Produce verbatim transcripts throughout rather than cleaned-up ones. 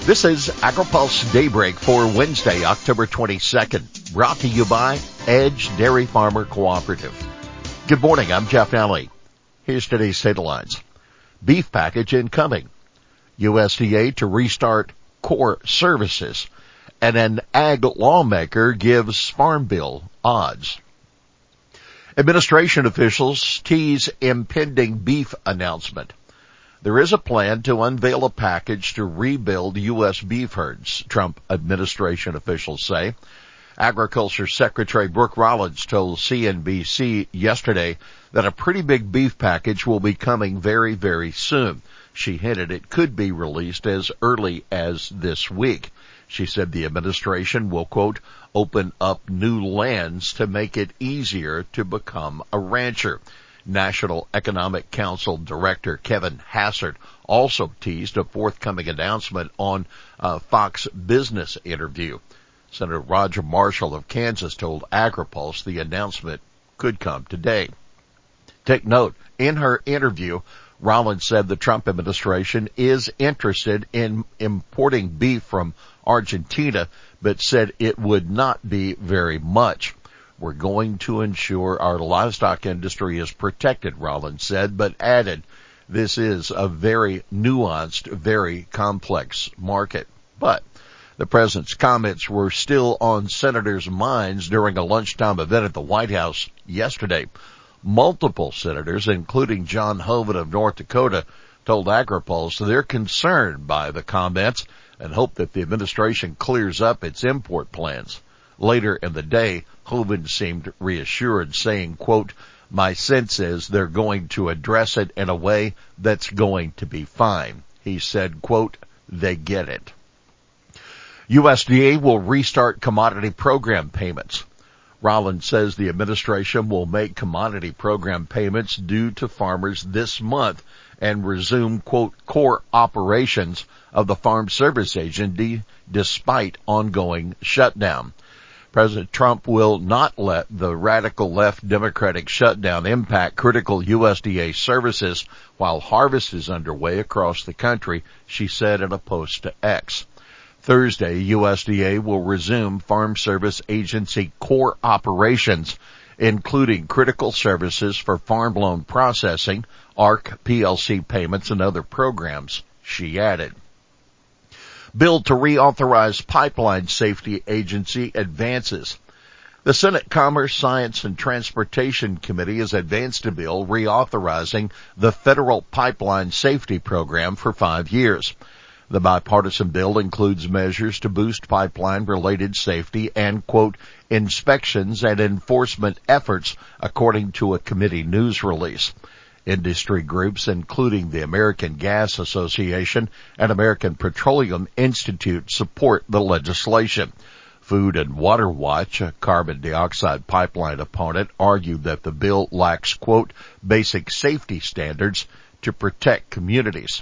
This is AgriPulse Daybreak for Wednesday, October twenty-second, brought to you by Edge Dairy Farmer Cooperative. Good morning, I'm Jeff Nally. Here's today's headlines. Beef package incoming. U S D A to restart core services. And an ag lawmaker gives Farm Bill odds. Administration officials tease impending beef announcement. There is a plan to unveil a package to rebuild U S beef herds, Trump administration officials say. Agriculture Secretary Brooke Rollins told C N B C yesterday that a pretty big beef package will be coming very, very soon. She hinted it could be released as early as this week. She said the administration will, quote, open up new lands to make it easier to become a rancher. National Economic Council Director Kevin Hassard also teased a forthcoming announcement on a Fox Business interview. Senator Roger Marshall of Kansas told AgriPulse the announcement could come today. Take note, in her interview, Rollins said the Trump administration is interested in importing beef from Argentina, but said it would not be very much. We're going to ensure our livestock industry is protected, Rollins said, but added, this is a very nuanced, very complex market. But the president's comments were still on senators' minds during a lunchtime event at the White House yesterday. Multiple senators, including John Hoeven of North Dakota, told AgriPulse they're concerned by the comments and hope that the administration clears up its import plans. Later in the day, Hoeven seemed reassured, saying, quote, my sense is they're going to address it in a way that's going to be fine. He said, quote, they get it. U S D A will restart commodity program payments. Rollins says the administration will make commodity program payments due to farmers this month and resume, quote, core operations of the Farm Service Agency despite ongoing shutdown. President Trump will not let the radical left Democratic shutdown impact critical U S D A services while harvest is underway across the country, she said in a post to X. Thursday, U S D A will resume Farm Service Agency core operations, including critical services for farm loan processing, A R C P L C payments, and other programs, she added. Bill to reauthorize Pipeline Safety Agency advances. The Senate Commerce, Science, and Transportation Committee has advanced a bill reauthorizing the Federal Pipeline Safety Program for five years. The bipartisan bill includes measures to boost pipeline-related safety and, quote, inspections and enforcement efforts, according to a committee news release. Industry groups, including the American Gas Association and American Petroleum Institute, support the legislation. Food and Water Watch, a carbon dioxide pipeline opponent, argued that the bill lacks, quote, basic safety standards to protect communities.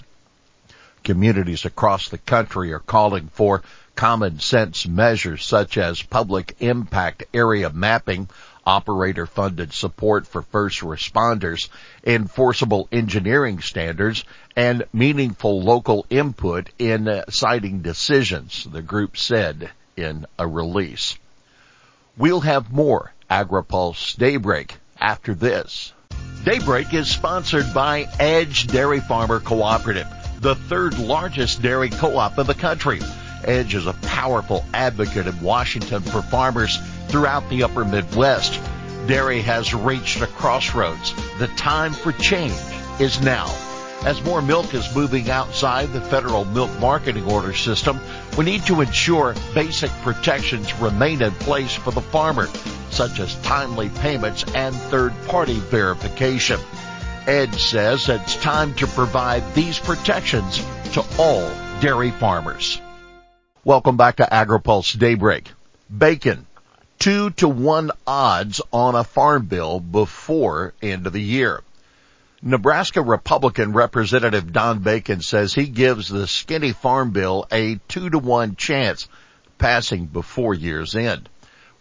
Communities across the country are calling for common sense measures such as public impact area mapping, operator-funded support for first responders, enforceable engineering standards, and meaningful local input in uh, siting decisions, the group said in a release. We'll have more AgriPulse Daybreak after this. Daybreak is sponsored by Edge Dairy Farmer Cooperative, the third largest dairy co-op in the country. Edge is a powerful advocate in Washington for farmers throughout the upper Midwest. Dairy has reached a crossroads. The time for change is now. As more milk is moving outside the federal milk marketing order system, we need to ensure basic protections remain in place for the farmer, such as timely payments and third-party verification. Edge says it's time to provide these protections to all dairy farmers. Welcome back to AgriPulse Daybreak. Bacon, two to one odds on a farm bill before end of the year. Nebraska Republican Representative Don Bacon says he gives the skinny farm bill a two to one chance passing before year's end.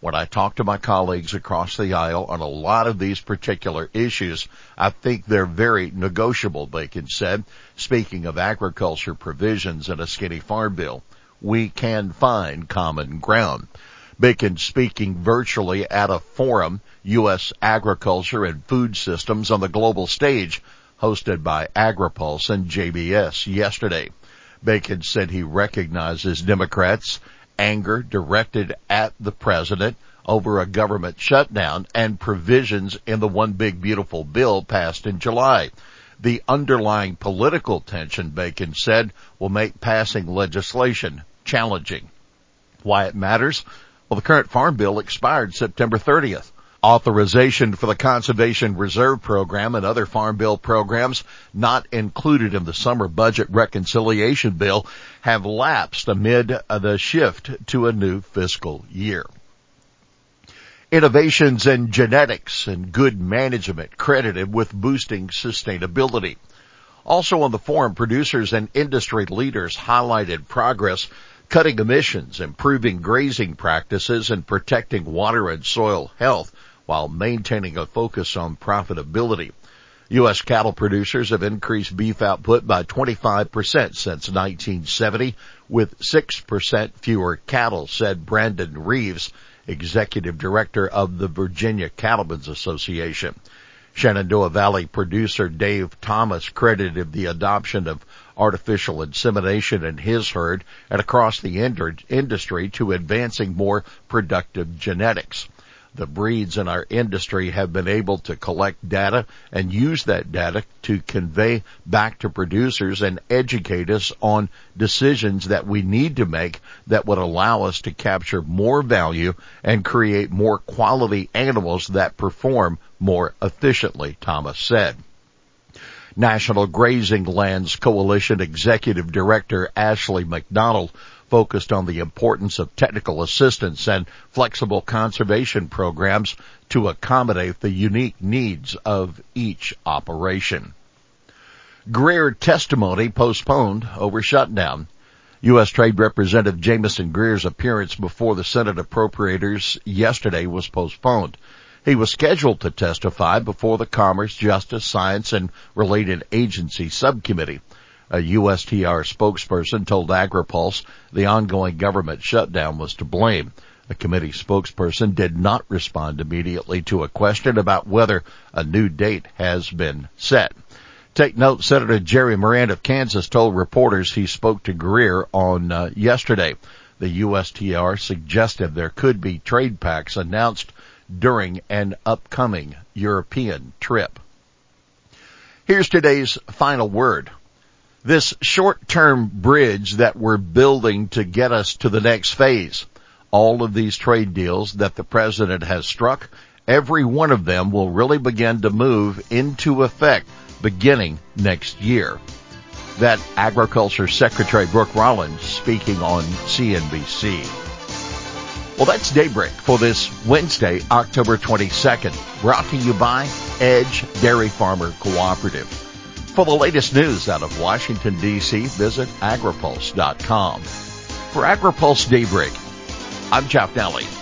When I talk to my colleagues across the aisle on a lot of these particular issues, I think they're very negotiable, Bacon said. Speaking of agriculture provisions in a skinny farm bill, we can find common ground. Bacon speaking virtually at a forum, U S Agriculture and Food Systems on the Global Stage, hosted by AgriPulse and J B S yesterday. Bacon said he recognizes Democrats' anger directed at the president over a government shutdown and provisions in the One Big Beautiful Bill passed in July. The underlying political tension, Bacon said, will make passing legislation challenging. Why it matters? Well, the current farm bill expired September thirtieth. Authorization for the Conservation Reserve Program and other farm bill programs not included in the summer budget reconciliation bill have lapsed amid the shift to a new fiscal year. Innovations in genetics and good management credited with boosting sustainability. Also on the forum, producers and industry leaders highlighted progress cutting emissions, improving grazing practices, and protecting water and soil health while maintaining a focus on profitability. U S cattle producers have increased beef output by twenty-five percent since nineteen seventy, with six percent fewer cattle, said Brandon Reeves, executive director of the Virginia Cattlemen's Association. Shenandoah Valley producer Dave Thomas credited the adoption of artificial insemination in his herd and across the industry to advancing more productive genetics. The breeds in our industry have been able to collect data and use that data to convey back to producers and educate us on decisions that we need to make that would allow us to capture more value and create more quality animals that perform more efficiently, Thomas said. National Grazing Lands Coalition Executive Director Ashley McDonald focused on the importance of technical assistance and flexible conservation programs to accommodate the unique needs of each operation. Greer testimony postponed over shutdown. U S Trade Representative Jamison Greer's appearance before the Senate Appropriators yesterday was postponed. He was scheduled to testify before the Commerce, Justice, Science, and Related Agency Subcommittee. A U S T R spokesperson told AgriPulse the ongoing government shutdown was to blame. The committee spokesperson did not respond immediately to a question about whether a new date has been set. Take note, Senator Jerry Moran of Kansas told reporters he spoke to Greer on uh, yesterday. The U S T R suggested there could be trade pacts announced during an upcoming European trip. Here's today's final word. This short-term bridge that we're building to get us to the next phase, all of these trade deals that the president has struck, every one of them will really begin to move into effect beginning next year. That Agriculture Secretary Brooke Rollins speaking on C N B C. Well, that's Daybreak for this Wednesday, October twenty-second, brought to you by Edge Dairy Farmer Cooperative. For the latest news out of Washington, D C, visit agripulse dot com. For AgriPulse Daybreak, I'm Jeff Daly.